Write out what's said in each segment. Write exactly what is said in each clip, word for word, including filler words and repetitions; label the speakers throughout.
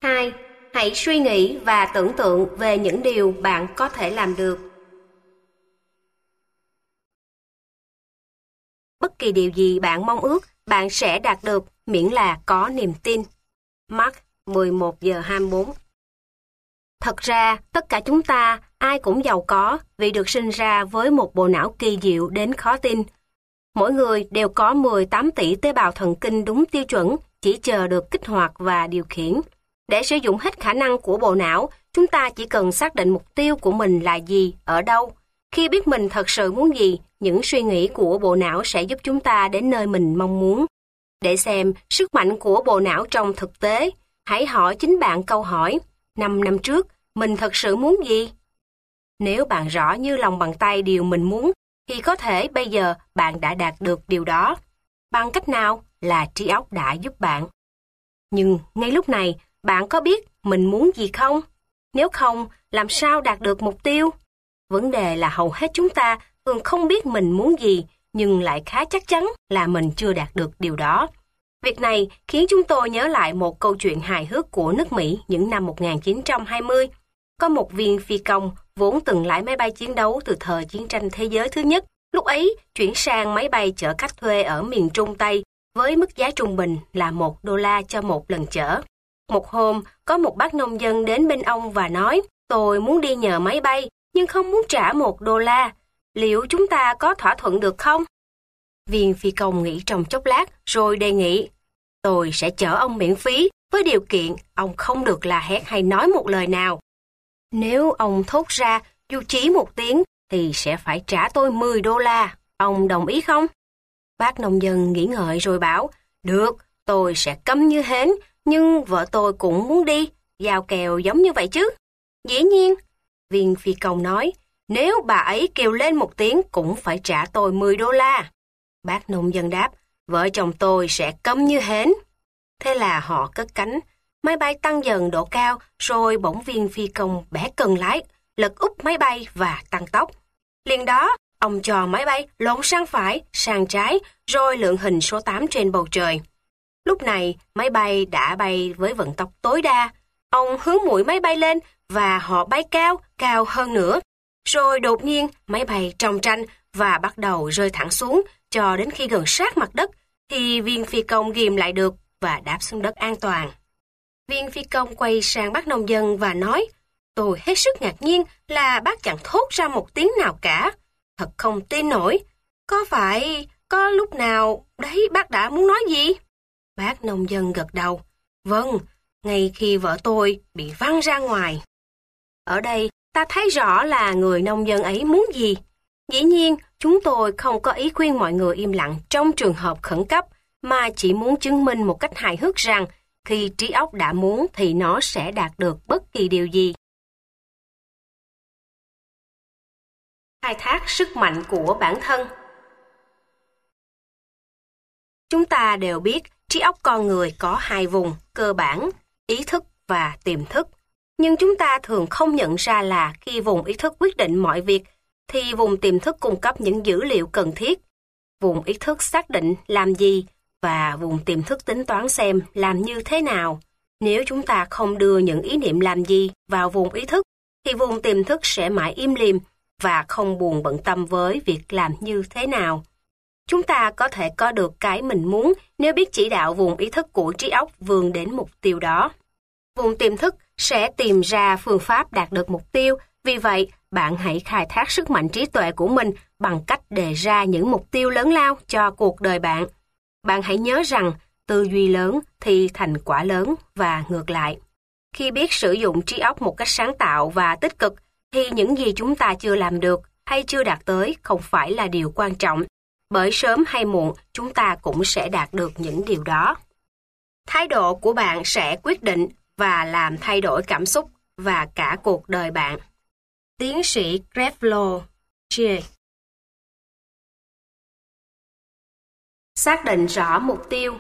Speaker 1: hai. Hãy suy nghĩ và tưởng tượng về những điều bạn có thể làm được. Bất kỳ điều gì bạn mong ước, bạn sẽ đạt được miễn là có niềm tin. Mark mười một giờ hai mươi bốn. Thật ra, tất cả chúng ta, ai cũng giàu có vì được sinh ra với một bộ não kỳ diệu đến khó tin. Mỗi người đều có mười tám tỷ tế bào thần kinh đúng tiêu chuẩn, chỉ chờ được kích hoạt và điều khiển. Để sử dụng hết khả năng của bộ não, chúng ta chỉ cần xác định mục tiêu của mình là gì, ở đâu. Khi biết mình thật sự muốn gì, những suy nghĩ của bộ não sẽ giúp chúng ta đến nơi mình mong muốn. Để xem sức mạnh của bộ não trong thực tế, hãy hỏi chính bạn câu hỏi, năm năm trước, mình thật sự muốn gì? Nếu bạn rõ như lòng bàn tay điều mình muốn, thì có thể bây giờ bạn đã đạt được điều đó. Bằng cách nào? Là trí óc đã giúp bạn. Nhưng ngay lúc này, bạn có biết mình muốn gì không? Nếu không, làm sao đạt được mục tiêu? Vấn đề là hầu hết chúng ta thường không biết mình muốn gì, nhưng lại khá chắc chắn là mình chưa đạt được điều đó. Việc này khiến chúng tôi nhớ lại một câu chuyện hài hước của nước Mỹ những năm một nghìn chín trăm hai mươi. Có một viên phi công vốn từng lái máy bay chiến đấu từ thời chiến tranh thế giới thứ nhất, lúc ấy chuyển sang máy bay chở khách thuê ở miền Trung Tây với mức giá trung bình là một đô la cho một lần chở. Một hôm, có một bác nông dân đến bên ông và nói, tôi muốn đi nhờ máy bay, nhưng không muốn trả một đô la. Liệu chúng ta có thỏa thuận được không? Viên phi công nghĩ trong chốc lát rồi đề nghị, tôi sẽ chở ông miễn phí với điều kiện ông không được la hét hay nói một lời nào. Nếu ông thốt ra dù chỉ một tiếng thì sẽ phải trả tôi mười đô la. Ông đồng ý không? Bác nông dân nghĩ ngợi rồi bảo, được, tôi sẽ câm như hến, nhưng vợ tôi cũng muốn đi, giao kèo giống như vậy chứ. Dĩ nhiên, viên phi công nói, nếu bà ấy kêu lên một tiếng cũng phải trả tôi mười đô la. Bác nông dân đáp, vợ chồng tôi sẽ câm như hến. Thế là họ cất cánh, máy bay tăng dần độ cao, rồi bỗng viên phi công bẻ cần lái, lật úp máy bay và tăng tốc. Liền đó, ông cho máy bay lộn sang phải, sang trái, rồi lượng hình số tám trên bầu trời. Lúc này, máy bay đã bay với vận tốc tối đa. Ông hướng mũi máy bay lên và họ bay cao, cao hơn nữa. Rồi đột nhiên, máy bay trồng tranh và bắt đầu rơi thẳng xuống cho đến khi gần sát mặt đất, thì viên phi công ghìm lại được và đáp xuống đất an toàn. Viên phi công quay sang bác nông dân và nói, tôi hết sức ngạc nhiên là bác chẳng thốt ra một tiếng nào cả. Thật không tin nổi. Có phải có lúc nào đấy bác đã muốn nói gì? Bác nông dân gật đầu. Vâng, ngay khi vợ tôi bị văng ra ngoài. Ở đây ta thấy rõ là người nông dân ấy muốn gì. Dĩ nhiên, chúng tôi không có ý khuyên mọi người im lặng trong trường hợp khẩn cấp, mà chỉ muốn chứng minh một cách hài hước rằng khi trí óc đã muốn thì nó sẽ đạt được bất kỳ điều gì. Khai thác sức mạnh của bản thân. Chúng ta đều biết trí óc con người có hai vùng, cơ bản, ý thức và tiềm thức. Nhưng chúng ta thường không nhận ra là khi vùng ý thức quyết định mọi việc, thì vùng tiềm thức cung cấp những dữ liệu cần thiết. Vùng ý thức xác định làm gì và vùng tiềm thức tính toán xem làm như thế nào. Nếu chúng ta không đưa những ý niệm làm gì vào vùng ý thức, thì vùng tiềm thức sẽ mãi im lìm và không buồn bận tâm với việc làm như thế nào. Chúng ta có thể có được cái mình muốn nếu biết chỉ đạo vùng ý thức của trí óc vươn đến mục tiêu đó. Vùng tiềm thức sẽ tìm ra phương pháp đạt được mục tiêu, vì vậy bạn hãy khai thác sức mạnh trí tuệ của mình bằng cách đề ra những mục tiêu lớn lao cho cuộc đời bạn. Bạn hãy nhớ rằng tư duy lớn thì thành quả lớn và ngược lại. Khi biết sử dụng trí óc một cách sáng tạo và tích cực, thì những gì chúng ta chưa làm được hay chưa đạt tới không phải là điều quan trọng, bởi sớm hay muộn chúng ta cũng sẽ đạt được những điều đó. Thái độ của bạn sẽ quyết định và làm thay đổi cảm xúc và cả cuộc đời bạn. Tiến sĩ Creflo Chia. Xác định rõ mục tiêu.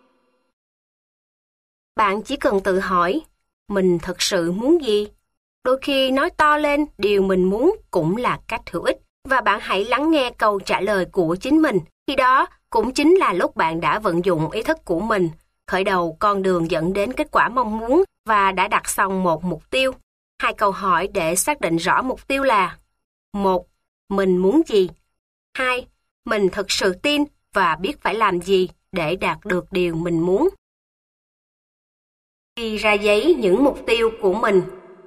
Speaker 1: Bạn chỉ cần tự hỏi, mình thật sự muốn gì? Đôi khi nói to lên điều mình muốn cũng là cách hữu ích, và bạn hãy lắng nghe câu trả lời của chính mình. Khi đó cũng chính là lúc bạn đã vận dụng ý thức của mình, khởi đầu con đường dẫn đến kết quả mong muốn và đã đặt xong một mục tiêu. Hai câu hỏi để xác định rõ mục tiêu là: một. Mình muốn gì? Hai. Mình thực sự tin và biết phải làm gì để đạt được điều mình muốn. Ghi ra giấy những mục tiêu của mình.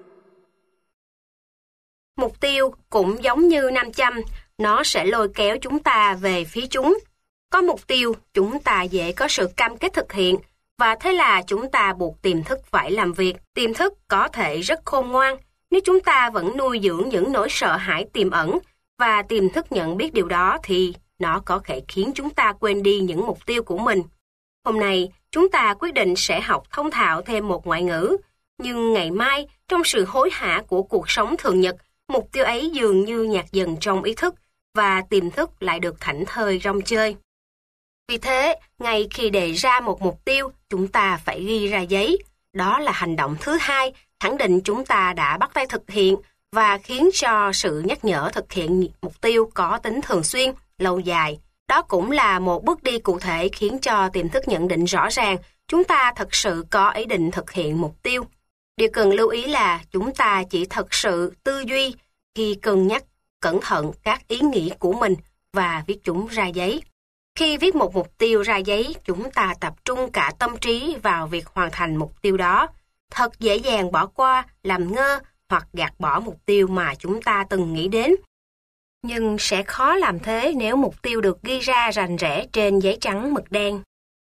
Speaker 1: Mục tiêu cũng giống như nam châm, nó sẽ lôi kéo chúng ta về phía chúng. Có mục tiêu, chúng ta dễ có sự cam kết thực hiện, và thế là chúng ta buộc tiềm thức phải làm việc. Tiềm thức có thể rất khôn ngoan, nếu chúng ta vẫn nuôi dưỡng những nỗi sợ hãi tiềm ẩn, và tiềm thức nhận biết điều đó thì nó có thể khiến chúng ta quên đi những mục tiêu của mình. Hôm nay, chúng ta quyết định sẽ học thông thạo thêm một ngoại ngữ, nhưng ngày mai, trong sự hối hả của cuộc sống thường nhật, mục tiêu ấy dường như nhạt dần trong ý thức, và tiềm thức lại được thảnh thơi rong chơi. Vì thế, ngay khi đề ra một mục tiêu, chúng ta phải ghi ra giấy. Đó là hành động thứ hai, khẳng định chúng ta đã bắt tay thực hiện và khiến cho sự nhắc nhở thực hiện mục tiêu có tính thường xuyên, lâu dài. Đó cũng là một bước đi cụ thể khiến cho tiềm thức nhận định rõ ràng chúng ta thật sự có ý định thực hiện mục tiêu. Điều cần lưu ý là chúng ta chỉ thật sự tư duy khi cân nhắc cẩn thận các ý nghĩ của mình và viết chúng ra giấy. Khi viết một mục tiêu ra giấy, chúng ta tập trung cả tâm trí vào việc hoàn thành mục tiêu đó. Thật dễ dàng bỏ qua, làm ngơ hoặc gạt bỏ mục tiêu mà chúng ta từng nghĩ đến. Nhưng sẽ khó làm thế nếu mục tiêu được ghi ra rành rẽ trên giấy trắng mực đen.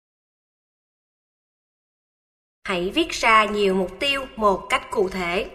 Speaker 1: Hãy viết ra nhiều mục tiêu một cách cụ thể.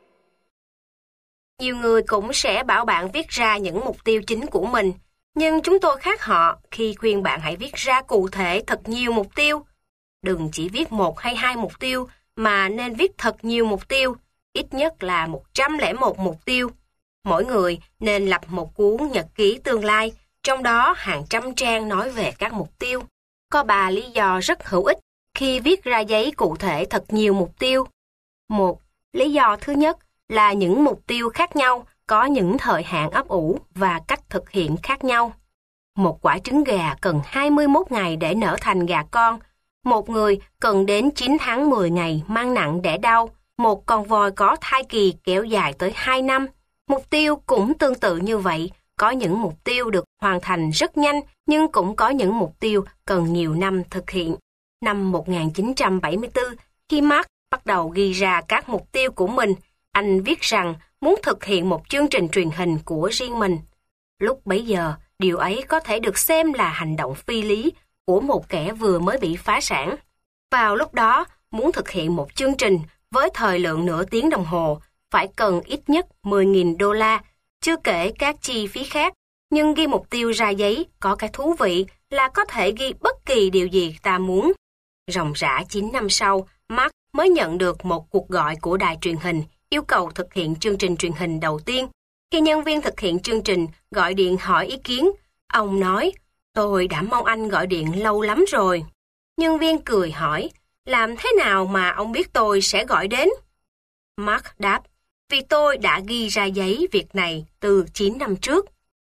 Speaker 1: Nhiều người cũng sẽ bảo bạn viết ra những mục tiêu chính của mình, nhưng chúng tôi khác họ khi khuyên bạn hãy viết ra cụ thể thật nhiều mục tiêu. Đừng chỉ viết một hay hai mục tiêu, mà nên viết thật nhiều mục tiêu, ít nhất là một trăm lẻ một mục tiêu. Mỗi người nên lập một cuốn nhật ký tương lai, trong đó hàng trăm trang nói về các mục tiêu. Có ba lý do rất hữu ích khi viết ra giấy cụ thể thật nhiều mục tiêu. Một, lý do thứ nhất là những mục tiêu khác nhau có những thời hạn ấp ủ và cách thực hiện khác nhau. Một quả trứng gà cần hai mươi mốt ngày để nở thành gà con. Một người cần đến chín tháng mười ngày mang nặng đẻ đau. Một con voi có thai kỳ kéo dài tới hai năm. Mục tiêu cũng tương tự như vậy. Có những mục tiêu được hoàn thành rất nhanh, nhưng cũng có những mục tiêu cần nhiều năm thực hiện. Năm một nghìn chín trăm bảy mươi tư, khi Mark bắt đầu ghi ra các mục tiêu của mình, anh viết rằng muốn thực hiện một chương trình truyền hình của riêng mình. Lúc bấy giờ, điều ấy có thể được xem là hành động phi lý của một kẻ vừa mới bị phá sản. Vào lúc đó, muốn thực hiện một chương trình với thời lượng nửa tiếng đồng hồ, phải cần ít nhất mười nghìn đô la, chưa kể các chi phí khác. Nhưng ghi mục tiêu ra giấy có cái thú vị là có thể ghi bất kỳ điều gì ta muốn. Ròng rã chín năm sau, Mark mới nhận được một cuộc gọi của đài truyền hình yêu cầu thực hiện chương trình truyền hình đầu tiên. Khi nhân viên thực hiện chương trình gọi điện hỏi ý kiến, ông nói, tôi đã mong anh gọi điện lâu lắm rồi. Nhân viên cười hỏi, làm thế nào mà ông biết tôi sẽ gọi đến? Mark đáp, vì tôi đã ghi ra giấy việc này từ chín năm trước.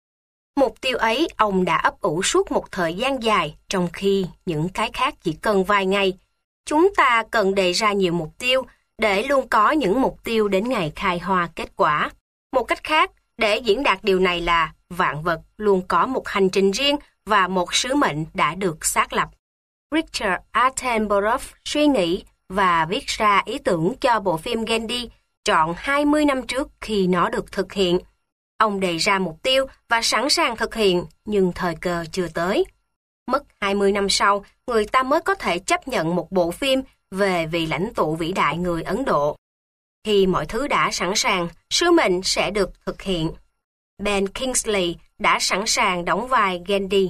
Speaker 1: Mục tiêu ấy ông đã ấp ủ suốt một thời gian dài, trong khi những cái khác chỉ cần vài ngày. Chúng ta cần đề ra nhiều mục tiêu để luôn có những mục tiêu đến ngày khai hoa kết quả. Một cách khác để diễn đạt điều này là vạn vật luôn có một hành trình riêng và một sứ mệnh đã được xác lập. Richard Attenborough suy nghĩ và viết ra ý tưởng cho bộ phim Gandhi trọn hai mươi năm trước khi nó được thực hiện. Ông đề ra mục tiêu và sẵn sàng thực hiện, nhưng thời cơ chưa tới. Mất hai mươi năm sau, người ta mới có thể chấp nhận một bộ phim về vị lãnh tụ vĩ đại người Ấn Độ. Khi mọi thứ đã sẵn sàng, sứ mệnh sẽ được thực hiện. Ben Kingsley đã sẵn sàng đóng vai Gandhi.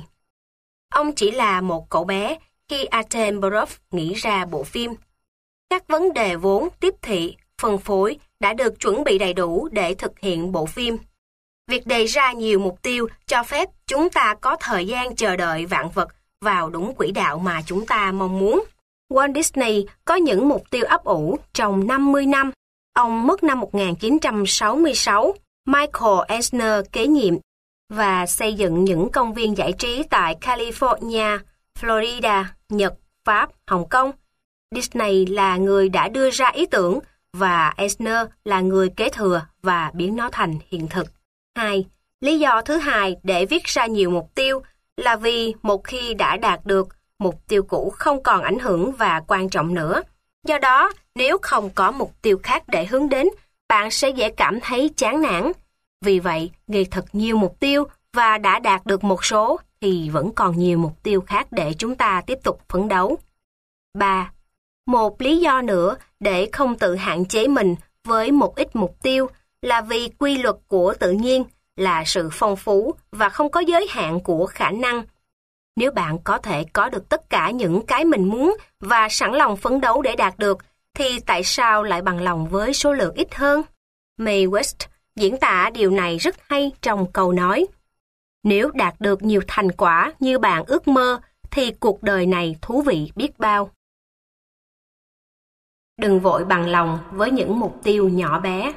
Speaker 1: Ông chỉ là một cậu bé khi Attenborough nghĩ ra bộ phim. Các vấn đề vốn, tiếp thị, phân phối đã được chuẩn bị đầy đủ để thực hiện bộ phim. Việc đề ra nhiều mục tiêu cho phép chúng ta có thời gian chờ đợi vạn vật vào đúng quỹ đạo mà chúng ta mong muốn. Walt Disney có những mục tiêu ấp ủ trong năm mươi năm. Ông mất năm một nghìn chín trăm sáu mươi sáu, Michael Eisner kế nhiệm và xây dựng những công viên giải trí tại California, Florida, Nhật, Pháp, Hồng Kông. Disney là người đã đưa ra ý tưởng và Eisner là người kế thừa và biến nó thành hiện thực. hai. Lý do thứ hai để viết ra nhiều mục tiêu là vì một khi đã đạt được, mục tiêu cũ không còn ảnh hưởng và quan trọng nữa. Do đó, nếu không có mục tiêu khác để hướng đến, bạn sẽ dễ cảm thấy chán nản. Vì vậy, ghi thật nhiều mục tiêu và đã đạt được một số thì vẫn còn nhiều mục tiêu khác để chúng ta tiếp tục phấn đấu. ba. Một lý do nữa để không tự hạn chế mình với một ít mục tiêu là vì quy luật của tự nhiên là sự phong phú và không có giới hạn của khả năng. Nếu bạn có thể có được tất cả những cái mình muốn và sẵn lòng phấn đấu để đạt được, thì tại sao lại bằng lòng với số lượng ít hơn? Mae West diễn tả điều này rất hay trong câu nói: nếu đạt được nhiều thành quả như bạn ước mơ, thì cuộc đời này thú vị biết bao. Đừng vội bằng lòng với những mục tiêu nhỏ bé.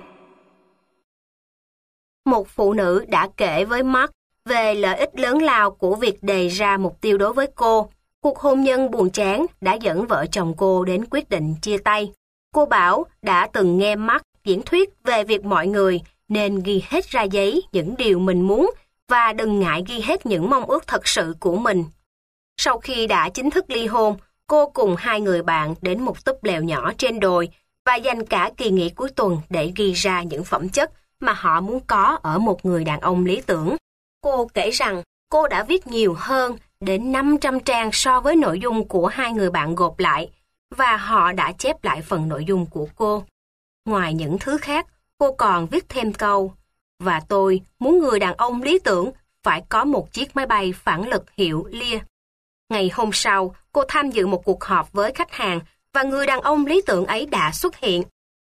Speaker 1: Một phụ nữ đã kể với Mark về lợi ích lớn lao của việc đề ra mục tiêu đối với cô. Cuộc hôn nhân buồn chán đã dẫn vợ chồng cô đến quyết định chia tay. Cô bảo đã từng nghe Mark diễn thuyết về việc mọi người nên ghi hết ra giấy những điều mình muốn và đừng ngại ghi hết những mong ước thật sự của mình. Sau khi đã chính thức ly hôn, cô cùng hai người bạn đến một túp lều nhỏ trên đồi và dành cả kỳ nghỉ cuối tuần để ghi ra những phẩm chất mà họ muốn có ở một người đàn ông lý tưởng. Cô kể rằng cô đã viết nhiều hơn đến năm trăm trang so với nội dung của hai người bạn gộp lại, và họ đã chép lại phần nội dung của cô. Ngoài những thứ khác, cô còn viết thêm câu: và tôi muốn người đàn ông lý tưởng phải có một chiếc máy bay phản lực hiệu Lear. Ngày hôm sau, cô tham dự một cuộc họp với khách hàng và người đàn ông lý tưởng ấy đã xuất hiện.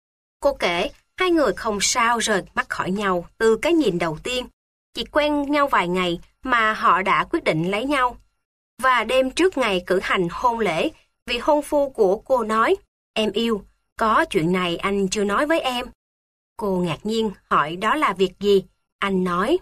Speaker 1: Cô kể, hai người không sao rời mắt khỏi nhau từ cái nhìn đầu tiên. Chỉ quen nhau vài ngày mà họ đã quyết định lấy nhau. Và đêm trước ngày cử hành hôn lễ, vị hôn phu của cô nói: em yêu, có chuyện này anh chưa nói với em. Cô ngạc nhiên hỏi đó là việc gì. Anh nói: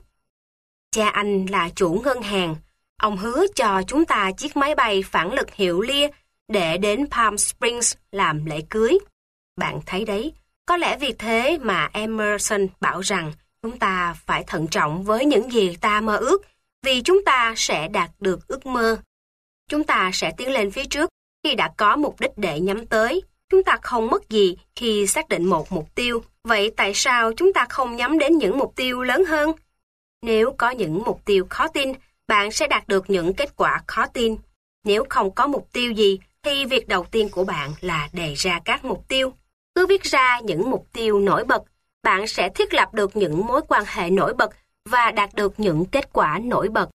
Speaker 1: cha anh là chủ ngân hàng. Ông hứa cho chúng ta chiếc máy bay phản lực hiệu Lear để đến Palm Springs làm lễ cưới. Bạn thấy đấy, có lẽ vì thế mà Emerson bảo rằng chúng ta phải thận trọng với những gì ta mơ ước, vì chúng ta sẽ đạt được ước mơ. Chúng ta sẽ tiến lên phía trước khi đã có mục đích để nhắm tới. Chúng ta không mất gì khi xác định một mục tiêu. Vậy tại sao chúng ta không nhắm đến những mục tiêu lớn hơn? Nếu có những mục tiêu khó tin, bạn sẽ đạt được những kết quả khó tin. Nếu không có mục tiêu gì, thì việc đầu tiên của bạn là đề ra các mục tiêu. Cứ viết ra những mục tiêu nổi bật, bạn sẽ thiết lập được những mối quan hệ nổi bật và đạt được những kết quả nổi bật.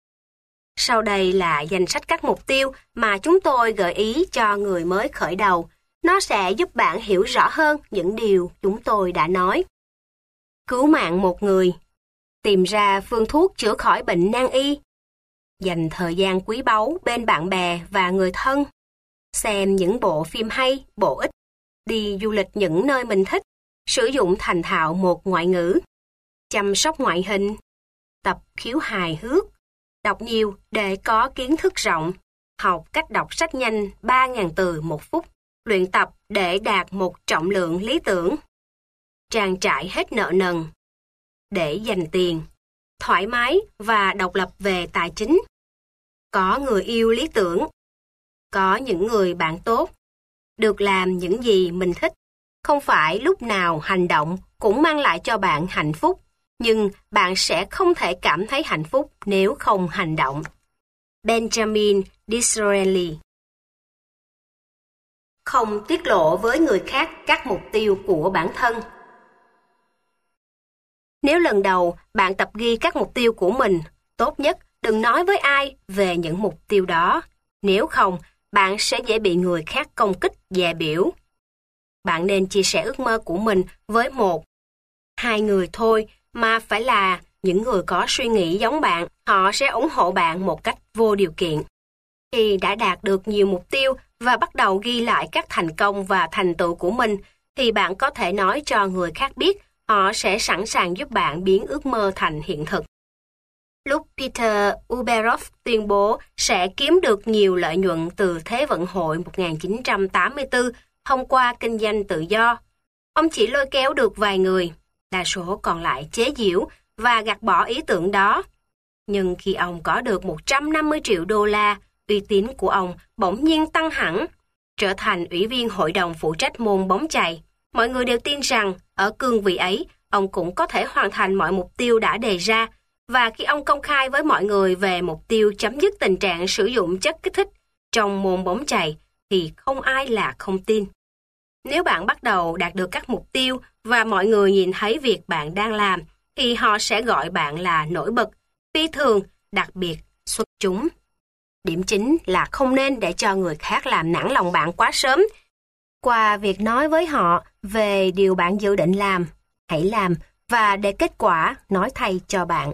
Speaker 1: Sau đây là danh sách các mục tiêu mà chúng tôi gợi ý cho người mới khởi đầu. Nó sẽ giúp bạn hiểu rõ hơn những điều chúng tôi đã nói. Cứu mạng một người. Tìm ra phương thuốc chữa khỏi bệnh nan y. Dành thời gian quý báu bên bạn bè và người thân. Xem những bộ phim hay, bổ ích. Đi du lịch những nơi mình thích. Sử dụng thành thạo một ngoại ngữ. Chăm sóc ngoại hình. Tập khiếu hài hước. Đọc nhiều để có kiến thức rộng. Học cách đọc sách nhanh ba nghìn từ một phút. Luyện tập để đạt một trọng lượng lý tưởng. Trang trải hết nợ nần. Để dành tiền. Thoải mái và độc lập về tài chính. Có người yêu lý tưởng. Có những người bạn tốt. Được làm những gì mình thích. Không phải lúc nào hành động cũng mang lại cho bạn hạnh phúc, nhưng bạn sẽ không thể cảm thấy hạnh phúc nếu không hành động. Benjamin Disraeli. Không tiết lộ với người khác các mục tiêu của bản thân. Nếu lần đầu bạn tập ghi các mục tiêu của mình, tốt nhất đừng nói với ai về những mục tiêu đó. Nếu không, bạn sẽ dễ bị người khác công kích, dè biểu. Bạn nên chia sẻ ước mơ của mình với một, hai người thôi, mà phải là những người có suy nghĩ giống bạn. Họ sẽ ủng hộ bạn một cách vô điều kiện. Khi đã đạt được nhiều mục tiêu và bắt đầu ghi lại các thành công và thành tựu của mình, thì bạn có thể nói cho người khác biết họ sẽ sẵn sàng giúp bạn biến ước mơ thành hiện thực. lúc Peter Uberov tuyên bố sẽ kiếm được nhiều lợi nhuận từ Thế vận hội một nghìn chín trăm tám mươi tư thông qua kinh doanh tự do. Ông chỉ lôi kéo được vài người, đa số còn lại chế giễu và gạt bỏ ý tưởng đó. Nhưng khi ông có được một trăm năm mươi triệu đô la, uy tín của ông bỗng nhiên tăng hẳn. Trở thành ủy viên hội đồng phụ trách môn bóng chày, mọi người đều tin rằng ở cương vị ấy, ông cũng có thể hoàn thành mọi mục tiêu đã đề ra, và khi ông công khai với mọi người về mục tiêu chấm dứt tình trạng sử dụng chất kích thích trong môn bóng chày, thì không ai là không tin. Nếu bạn bắt đầu đạt được các mục tiêu và mọi người nhìn thấy việc bạn đang làm, thì họ sẽ gọi bạn là nổi bật, phi thường, đặc biệt, xuất chúng. Điểm chính là không nên để cho người khác làm nản lòng bạn quá sớm. Qua việc nói với họ về điều bạn dự định làm, hãy làm và để kết quả nói thay cho bạn.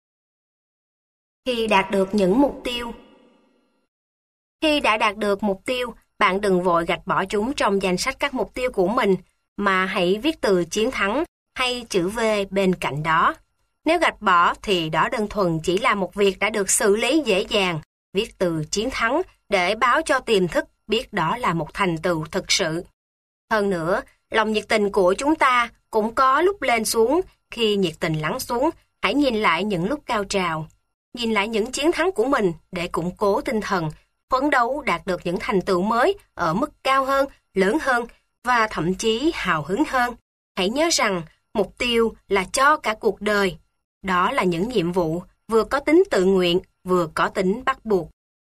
Speaker 1: Khi đạt được những mục tiêu Khi đã đạt được mục tiêu, bạn đừng vội gạch bỏ chúng trong danh sách các mục tiêu của mình, mà hãy viết từ chiến thắng hay chữ V bên cạnh đó. Nếu gạch bỏ thì đó đơn thuần chỉ là một việc đã được xử lý dễ dàng. Viết từ chiến thắng để báo cho tiềm thức biết đó là một thành tựu thực sự. Hơn nữa, lòng nhiệt tình của chúng ta cũng có lúc lên xuống. Khi nhiệt tình lắng xuống, hãy nhìn lại những lúc cao trào. Nhìn lại những chiến thắng của mình để củng cố tinh thần, phấn đấu đạt được những thành tựu mới ở mức cao hơn, lớn hơn và thậm chí hào hứng hơn. Hãy nhớ rằng mục tiêu là cho cả cuộc đời. Đó là những nhiệm vụ vừa có tính tự nguyện, vừa có tính bắt buộc.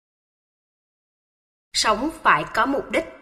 Speaker 1: Sống phải có mục đích.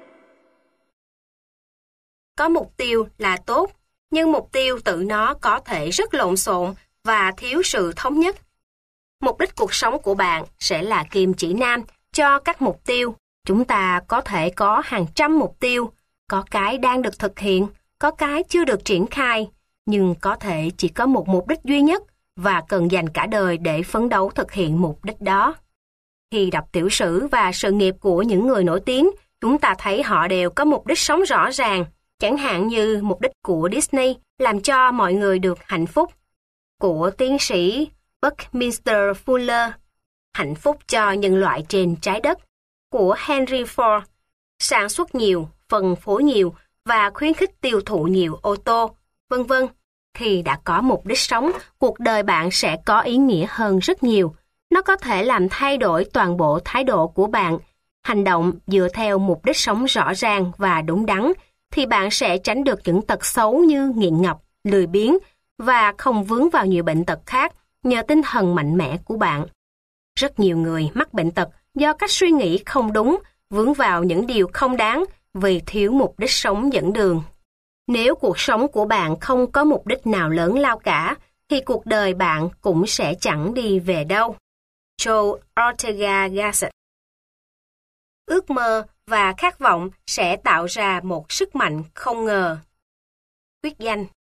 Speaker 1: Có mục tiêu là tốt, nhưng mục tiêu tự nó có thể rất lộn xộn và thiếu sự thống nhất. Mục đích cuộc sống của bạn sẽ là kim chỉ nam cho các mục tiêu. Chúng ta có thể có hàng trăm mục tiêu, có cái đang được thực hiện, có cái chưa được triển khai, nhưng có thể chỉ có một mục đích duy nhất và cần dành cả đời để phấn đấu thực hiện mục đích đó. Khi đọc tiểu sử và sự nghiệp của những người nổi tiếng, chúng ta thấy họ đều có mục đích sống rõ ràng, chẳng hạn như mục đích của Disney làm cho mọi người được hạnh phúc, của tiến sĩ Buckminster Fuller, hạnh phúc cho nhân loại trên trái đất, của Henry Ford, sản xuất nhiều, phân phối nhiều và khuyến khích tiêu thụ nhiều ô tô, vân vân. Khi đã có mục đích sống, cuộc đời bạn sẽ có ý nghĩa hơn rất nhiều. Nó có thể làm thay đổi toàn bộ thái độ của bạn. Hành động dựa theo mục đích sống rõ ràng và đúng đắn, thì bạn sẽ tránh được những tật xấu như nghiện ngập, lười biếng và không vướng vào nhiều bệnh tật khác nhờ tinh thần mạnh mẽ của bạn. Rất nhiều người mắc bệnh tật do cách suy nghĩ không đúng, vướng vào những điều không đáng vì thiếu mục đích sống dẫn đường. Nếu cuộc sống của bạn không có mục đích nào lớn lao cả, thì cuộc đời bạn cũng sẽ chẳng đi về đâu. Joe Ortega Gasset. Ước mơ và khát vọng sẽ tạo ra một sức mạnh không ngờ. Quyết danh.